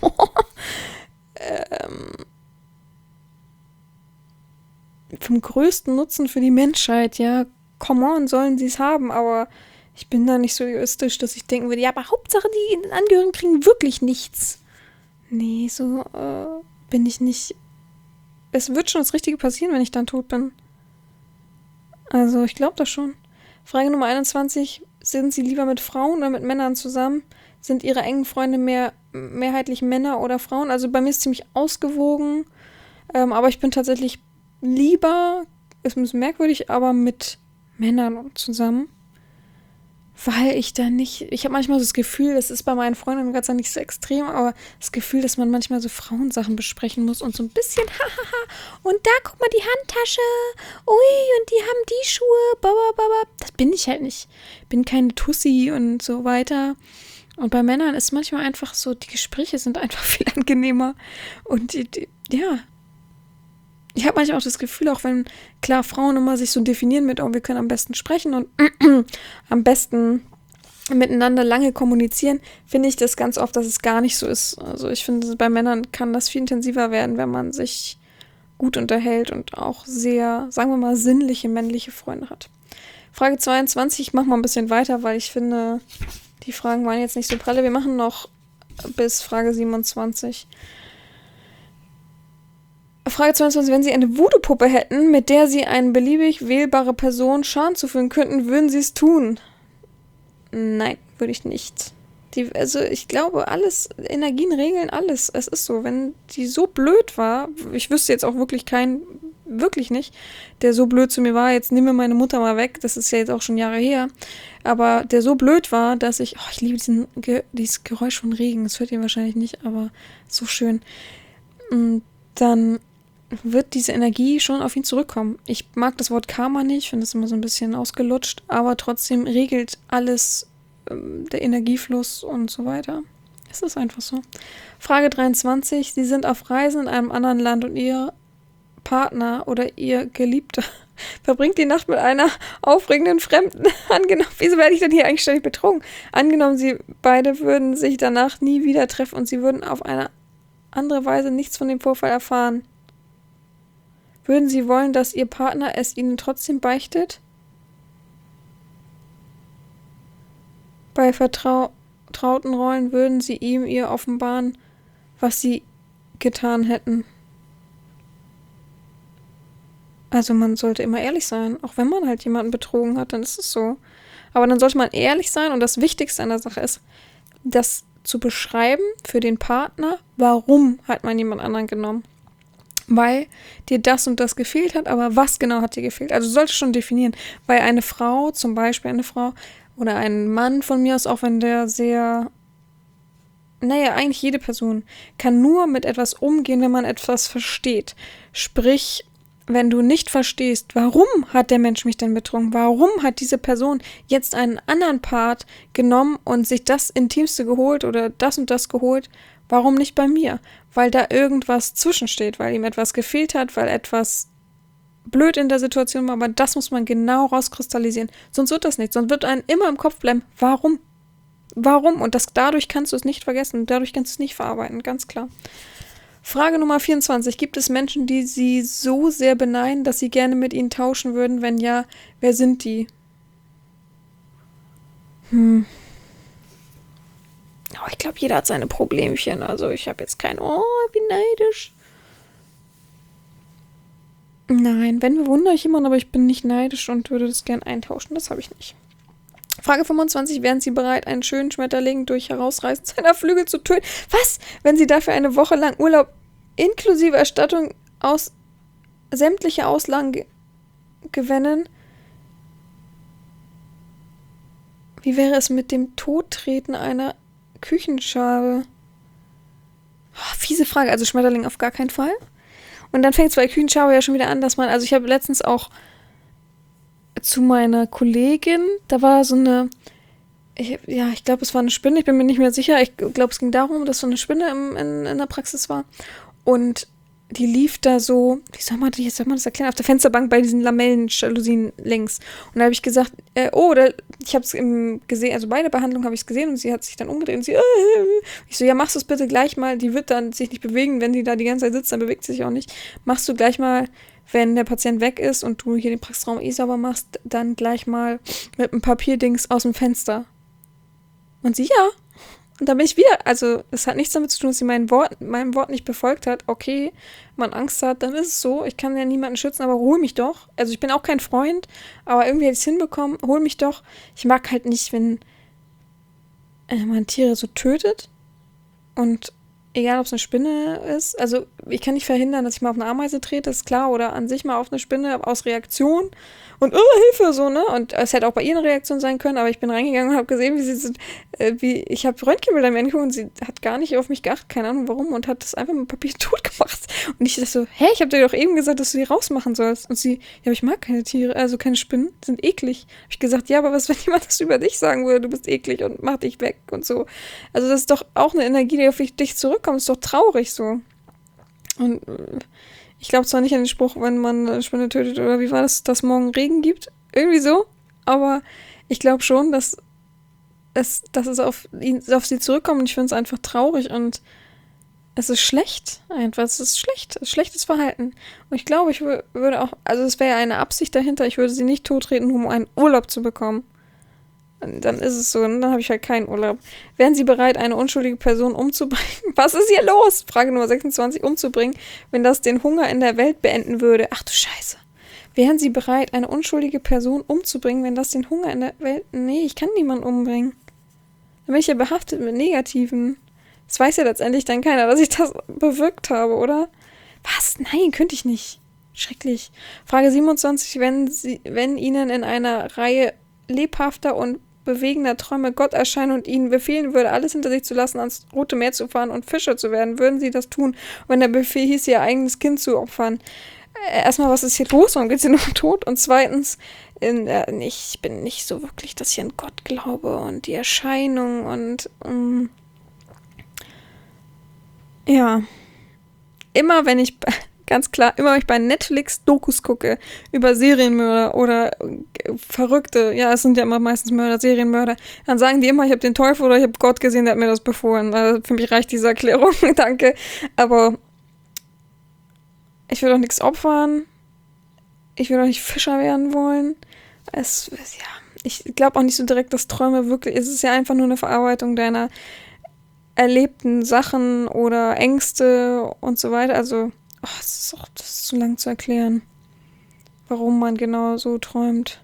ähm, vom größten Nutzen für die Menschheit, ja, come on, sollen sie es haben, aber ich bin da nicht so egoistisch, dass ich denken würde, ja, aber Hauptsache die Angehörigen kriegen wirklich nichts. Nee, so äh, bin ich nicht. Es wird schon das Richtige passieren, wenn ich dann tot bin. Also, ich glaube das schon. Frage Nummer einundzwanzig. Sind Sie lieber mit Frauen oder mit Männern zusammen? Sind Ihre engen Freunde mehr mehrheitlich Männer oder Frauen? Also, bei mir ist es ziemlich ausgewogen. Ähm, aber ich bin tatsächlich lieber, ist ein bisschen merkwürdig, aber mit Männern zusammen. Weil ich da nicht, ich habe manchmal so das Gefühl, das ist bei meinen Freundinnen Gott sei Dank nicht so extrem, aber das Gefühl, dass man manchmal so Frauensachen besprechen muss und so ein bisschen, hahaha, und da, guck mal, die Handtasche, ui, und die haben die Schuhe, babababa. Das bin ich halt nicht. Bin keine Tussi und so weiter. Und bei Männern ist manchmal einfach so, die Gespräche sind einfach viel angenehmer. Und die, die ja, ich habe manchmal auch das Gefühl, auch wenn, klar, Frauen immer sich so definieren mit, oh, wir können am besten sprechen und am besten miteinander lange kommunizieren, finde ich das ganz oft, dass es gar nicht so ist. Also ich finde, bei Männern kann das viel intensiver werden, wenn man sich gut unterhält und auch sehr, sagen wir mal, sinnliche männliche Freunde hat. Frage zweiundzwanzig, ich mache mal ein bisschen weiter, weil ich finde, die Fragen waren jetzt nicht so pralle. Wir machen noch bis Frage siebenundzwanzig. Frage zweiundzwanzig. Wenn Sie eine Voodoo-Puppe hätten, mit der Sie eine beliebig wählbare Person Schaden zufügen könnten, würden Sie es tun? Nein, würde ich nicht. Die, also ich glaube, alles, Energien regeln alles. Es ist so, wenn die so blöd war, ich wüsste jetzt auch wirklich keinen, wirklich nicht, der so blöd zu mir war, jetzt nimm mir meine Mutter mal weg, das ist ja jetzt auch schon Jahre her, aber der so blöd war, dass ich, oh, ich liebe diesen, Ge- dieses Geräusch von Regen, das hört ihr wahrscheinlich nicht, aber so schön. Und dann wird diese Energie schon auf ihn zurückkommen. Ich mag das Wort Karma nicht, finde es immer so ein bisschen ausgelutscht, aber trotzdem regelt alles ähm, der Energiefluss und so weiter. Es ist einfach so. Frage dreiundzwanzig. Sie sind auf Reisen in einem anderen Land und Ihr Partner oder Ihr Geliebter verbringt die Nacht mit einer aufregenden Fremden. Angenommen, wieso werde ich denn hier eigentlich ständig betrogen? Angenommen, Sie beide würden sich danach nie wieder treffen und Sie würden auf eine andere Weise nichts von dem Vorfall erfahren. Würden Sie wollen, dass Ihr Partner es Ihnen trotzdem beichtet? Bei vertrauten Rollen würden Sie ihm ihr offenbaren, was Sie getan hätten. Also man sollte immer ehrlich sein. Auch wenn man halt jemanden betrogen hat, dann ist es so. Aber dann sollte man ehrlich sein und das Wichtigste an der Sache ist, das zu beschreiben für den Partner, warum hat man jemand anderen genommen. Weil dir das und das gefehlt hat, aber was genau hat dir gefehlt? Also du solltest schon definieren, weil eine Frau, zum Beispiel eine Frau oder ein Mann von mir aus, auch wenn der sehr, naja, eigentlich jede Person kann nur mit etwas umgehen, wenn man etwas versteht. Sprich, wenn du nicht verstehst, warum hat der Mensch mich denn betrogen? Warum hat diese Person jetzt einen anderen Part genommen und sich das Intimste geholt oder das und das geholt? Warum nicht bei mir? Weil da irgendwas zwischensteht, weil ihm etwas gefehlt hat, weil etwas blöd in der Situation war, aber das muss man genau rauskristallisieren. Sonst wird das nicht. Sonst wird einem immer im Kopf bleiben, warum? Warum? Und das, dadurch kannst du es nicht vergessen. Dadurch kannst du es nicht verarbeiten, ganz klar. Frage Nummer vierundzwanzig. Gibt es Menschen, die Sie so sehr beneiden, dass Sie gerne mit ihnen tauschen würden? Wenn ja, wer sind die? Hm. Oh, ich glaube, jeder hat seine Problemchen. Also ich habe jetzt kein, oh, wie neidisch. Nein, wenn, bewundere ich jemanden, aber ich bin nicht neidisch und würde das gern eintauschen. Das habe ich nicht. Frage fünfundzwanzig. Wären Sie bereit, einen schönen Schmetterling durch Herausreißen seiner Flügel zu töten? Was? Wenn Sie dafür eine Woche lang Urlaub inklusive Erstattung aus sämtliche Auslagen ge- gewinnen? Wie wäre es mit dem Todtreten einer Küchenschabe? Oh, fiese Frage. Also Schmetterling auf gar keinen Fall. Und dann fängt es bei Küchenschabe ja schon wieder an, dass man, also ich habe letztens auch zu meiner Kollegin. Da war so eine, ich, ja, ich glaube, es war eine Spinne. Ich bin mir nicht mehr sicher. Ich glaube, es ging darum, dass so eine Spinne im, in, in der Praxis war. Und die lief da so, wie soll man, wie soll man das erklären, auf der Fensterbank bei diesen Lamellen-Jalousien längs. Und da habe ich gesagt, äh, oh, da, ich habe es gesehen, also bei der Behandlung habe ich es gesehen und sie hat sich dann umgedreht und sie, äh, ich so, ja, machst du es bitte gleich mal, die wird dann sich nicht bewegen, wenn die da die ganze Zeit sitzt, dann bewegt sie sich auch nicht. Machst du gleich mal, wenn der Patient weg ist und du hier den Praxisraum eh sauber machst, dann gleich mal mit einem Papierdings aus dem Fenster. Und sie, ja. Und da bin ich wieder, also es hat nichts damit zu tun, dass sie mein Wort, meinem Wort nicht befolgt hat. Okay, man Angst hat, dann ist es so. Ich kann ja niemanden schützen, aber hol mich doch. Also ich bin auch kein Freund, aber irgendwie hätte ich es hinbekommen. Hol mich doch. Ich mag halt nicht, wenn äh, man Tiere so tötet. Und egal, ob es eine Spinne ist. Also ich kann nicht verhindern, dass ich mal auf eine Ameise trete, ist klar. Oder an sich mal auf eine Spinne aus Reaktion. Und, oh, Hilfe, so, ne? Und es hätte auch bei ihr eine Reaktion sein können, aber ich bin reingegangen und habe gesehen, wie sie so, äh, wie, ich habe Röntgenbilder mir angeguckt und sie hat gar nicht auf mich geachtet, keine Ahnung warum, und hat das einfach mit Papier tot gemacht. Und ich dachte so, hä, ich habe dir doch eben gesagt, dass du die rausmachen sollst. Und sie, ja, aber ich mag keine Tiere, also keine Spinnen, sind eklig. Habe ich gesagt, ja, aber was, wenn jemand das über dich sagen würde, du bist eklig und mach dich weg und so. Also das ist doch auch eine Energie, die auf dich zurückkommt, ist doch traurig so. Und ich glaube zwar nicht an den Spruch, wenn man eine Spinne tötet, oder wie war das, dass morgen Regen gibt? Irgendwie so. Aber ich glaube schon, dass es, dass es auf, ihn, auf sie zurückkommt. Und ich finde es einfach traurig und es ist schlecht. Einfach, es ist schlecht. Es ist schlechtes Verhalten. Und ich glaube, ich w- würde auch, also es wäre ja eine Absicht dahinter, ich würde sie nicht tottreten, um einen Urlaub zu bekommen. Dann ist es so, und dann habe ich halt keinen Urlaub. Wären Sie bereit, eine unschuldige Person umzubringen? Was ist hier los? Frage Nummer sechsundzwanzig, umzubringen, wenn das den Hunger in der Welt beenden würde. Ach du Scheiße. Wären Sie bereit, eine unschuldige Person umzubringen, wenn das den Hunger in der Welt... Nee, ich kann niemanden umbringen. Dann bin ich ja behaftet mit Negativen. Das weiß ja letztendlich dann keiner, dass ich das bewirkt habe, oder? Was? Nein, könnte ich nicht. Schrecklich. Frage siebenundzwanzig, wenn, Sie, wenn Ihnen in einer Reihe lebhafter und bewegender Träume Gott erscheinen und ihnen befehlen würde, alles hinter sich zu lassen, ans Rote Meer zu fahren und Fischer zu werden, würden sie das tun, wenn der Befehl hieß, ihr eigenes Kind zu opfern? Äh, erstmal, was ist hier los? Warum geht sie nur um Tod? Und zweitens, in, äh, ich bin nicht so wirklich, dass ich an Gott glaube und die Erscheinung und ähm, ja, immer wenn ich ganz klar, immer wenn ich bei Netflix Dokus gucke über Serienmörder oder äh, Verrückte, ja, es sind ja immer meistens Mörder, Serienmörder, dann sagen die immer, ich habe den Teufel oder ich habe Gott gesehen, der hat mir das befohlen. Also für mich reicht diese Erklärung, danke. Aber ich will doch nichts opfern. Ich will doch nicht Fischer werden wollen. Es, ja, ich glaube auch nicht so direkt, dass Träume wirklich, es ist ja einfach nur eine Verarbeitung deiner erlebten Sachen oder Ängste und so weiter. Also oh, das ist auch das ist zu lang zu erklären, warum man genau so träumt.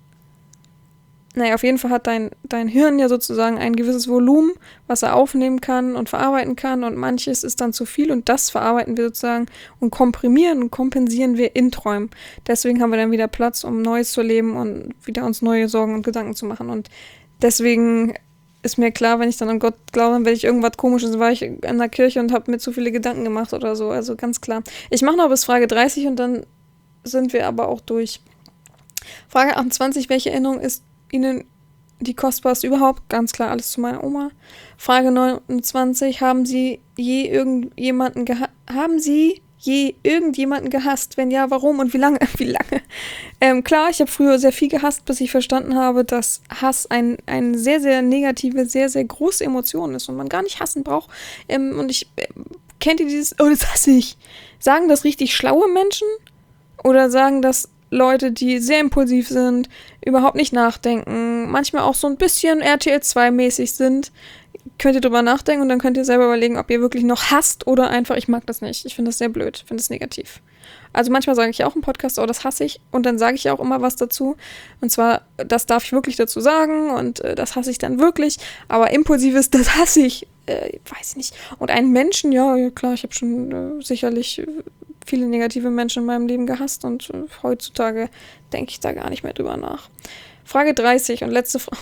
Naja, auf jeden Fall hat dein, dein Hirn ja sozusagen ein gewisses Volumen, was er aufnehmen kann und verarbeiten kann, und manches ist dann zu viel und das verarbeiten wir sozusagen und komprimieren und kompensieren wir in Träumen. Deswegen haben wir dann wieder Platz, um Neues zu erleben und wieder uns neue Sorgen und Gedanken zu machen, und deswegen ist mir klar, wenn ich dann an Gott glaube, dann werde ich irgendwas Komisches, war ich in der Kirche und habe mir zu viele Gedanken gemacht oder so, also ganz klar. Ich mache noch bis Frage dreißig und dann sind wir aber auch durch. Frage achtundzwanzig, welche Erinnerung ist Ihnen die kostbarste überhaupt? Ganz klar, alles zu meiner Oma. Frage neunundzwanzig, haben Sie je irgendjemanden geha- haben Sie je irgendjemanden gehasst? Wenn ja, warum und wie lange? Wie lange? Ähm, klar, ich habe früher sehr viel gehasst, bis ich verstanden habe, dass Hass ein, eine sehr, sehr negative, sehr, sehr große Emotion ist und man gar nicht hassen braucht. Ähm, und ich, äh, kennt ihr dieses, oh, das hasse ich. Sagen das richtig schlaue Menschen? Oder sagen das Leute, die sehr impulsiv sind, überhaupt nicht nachdenken, manchmal auch so ein bisschen R T L zwei mäßig sind? Könnt ihr drüber nachdenken und dann könnt ihr selber überlegen, ob ihr wirklich noch hasst oder einfach, ich mag das nicht. Ich finde das sehr blöd, ich finde das negativ. Also manchmal sage ich auch im Podcast, oh, das hasse ich, und dann sage ich auch immer was dazu. Und zwar, das darf ich wirklich dazu sagen und äh, das hasse ich dann wirklich. Aber impulsives, das hasse ich, äh, weiß ich nicht. Und einen Menschen, ja, ja klar, ich habe schon äh, sicherlich viele negative Menschen in meinem Leben gehasst und äh, heutzutage denke ich da gar nicht mehr drüber nach. Frage dreißig und letzte Frage.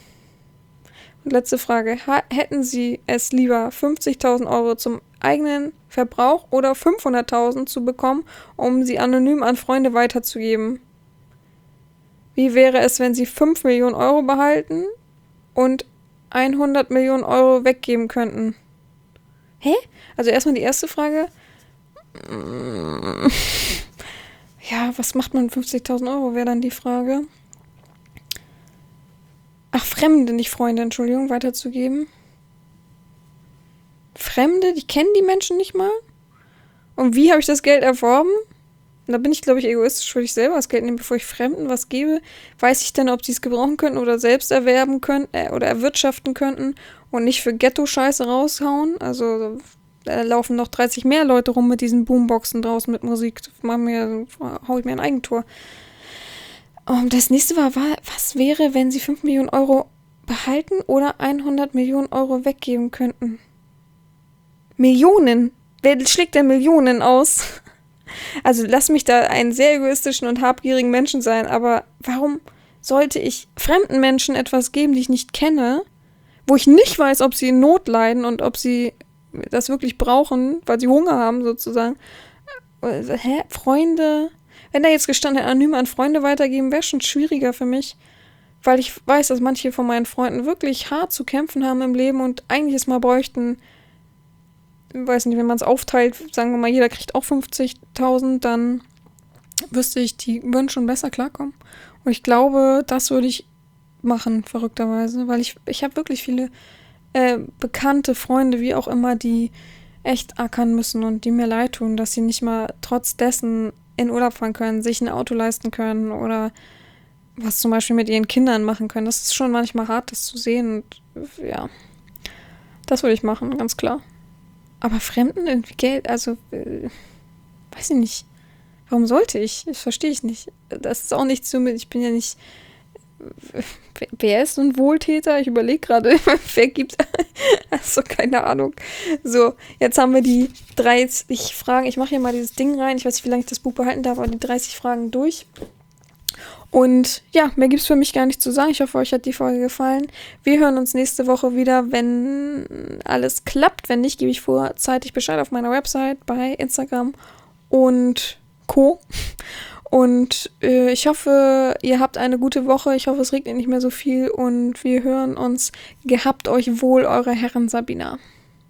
Letzte Frage. Ha- hätten Sie es lieber, fünfzigtausend Euro zum eigenen Verbrauch oder fünfhunderttausend zu bekommen, um sie anonym an Freunde weiterzugeben? Wie wäre es, wenn sie fünf Millionen Euro behalten und hundert Millionen Euro weggeben könnten? Hä? Also erstmal die erste Frage. Ja, was macht man mit fünfzigtausend Euro, wäre dann die Frage. Ach, Fremde, nicht Freunde, Entschuldigung, weiterzugeben. Fremde, die kennen die Menschen nicht mal? Und wie habe ich das Geld erworben? Da bin ich, glaube ich, egoistisch, würde ich selber das Geld nehmen, bevor ich Fremden was gebe. Weiß ich denn, ob sie es gebrauchen könnten oder selbst erwerben könnten äh, oder erwirtschaften könnten und nicht für Ghetto-Scheiße raushauen? Also da laufen noch dreißig mehr Leute rum mit diesen Boomboxen draußen mit Musik. Mach mir, hau ich mir ein Eigentor. Und das nächste war, war, was wäre, wenn sie fünf Millionen Euro behalten oder hundert Millionen Euro weggeben könnten? Millionen? Wer schlägt denn Millionen aus? Also lass mich da einen sehr egoistischen und habgierigen Menschen sein, aber warum sollte ich fremden Menschen etwas geben, die ich nicht kenne, wo ich nicht weiß, ob sie in Not leiden und ob sie das wirklich brauchen, weil sie Hunger haben sozusagen. Hä? Freunde? Wenn da jetzt gestanden anonym an Freunde weitergeben, wäre schon schwieriger für mich, weil ich weiß, dass manche von meinen Freunden wirklich hart zu kämpfen haben im Leben und eigentlich es mal bräuchten. Ich weiß nicht, wenn man es aufteilt, sagen wir mal, jeder kriegt auch fünfzigtausend, dann wüsste ich, die würden schon besser klarkommen. Und ich glaube, das würde ich machen, verrückterweise, weil ich, ich habe wirklich viele äh, bekannte Freunde, wie auch immer, die echt ackern müssen und die mir leid tun, dass sie nicht mal trotz dessen in Urlaub fahren können, sich ein Auto leisten können oder was zum Beispiel mit ihren Kindern machen können. Das ist schon manchmal hart, das zu sehen und ja, das würde ich machen, ganz klar. Aber Fremden irgendwie Geld, also, äh, weiß ich nicht. Warum sollte ich? Das verstehe ich nicht. Das ist auch nicht so mit, ich bin ja nicht, wer ist so ein Wohltäter? Ich überlege gerade, wer gibt, also keine Ahnung. So, jetzt haben wir die dreißig Fragen, ich mache hier mal dieses Ding rein, ich weiß nicht, wie lange ich das Buch behalten darf, aber die dreißig Fragen durch. Und ja, mehr gibt es für mich gar nicht zu sagen. Ich hoffe, euch hat die Folge gefallen. Wir hören uns nächste Woche wieder, wenn alles klappt. Wenn nicht, gebe ich vorzeitig Bescheid auf meiner Website, bei Instagram und Co. Und äh, ich hoffe, ihr habt eine gute Woche. Ich hoffe, es regnet nicht mehr so viel. Und wir hören uns. Gehabt euch wohl, eure Herren Sabina.